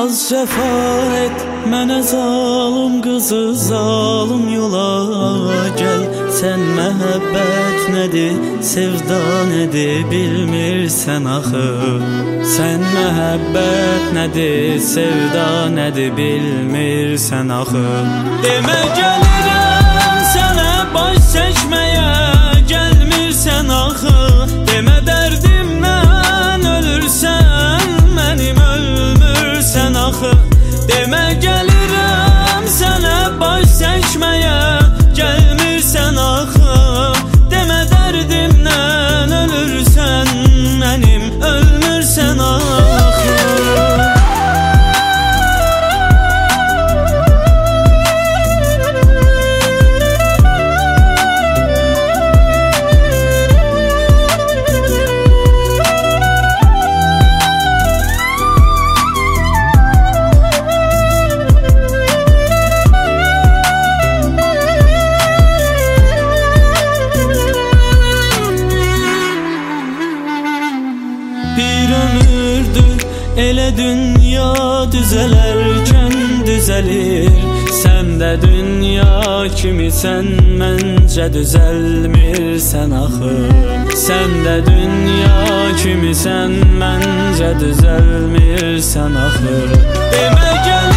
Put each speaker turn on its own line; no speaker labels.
az cəfa et, mənə zalım qızı zalım yola gəl. Sən məhəbbət nədir, sevda nədir bilmirsən axı. Sən məhəbbət nədir, sevda nədir bilmirsən axı. Demə gəlirəm sənə baş çəkməyə, gəlmirsən axı. Demə dərdimdən ölürsən, mənim ölmürsən axı. Demə gəlirəm sənə baş çəkməyə, gəlmirsən axı. Demə dərdimdən ölürsən, mənim ölmürsən axı. Bir ömürdür elə dünya düzələrkən düzəlir. Sən də dünya kimisən, məncə düzəlmirsən axı. Sən də dünya kimisən, məncə düzəlmirsən axı. Demə gəl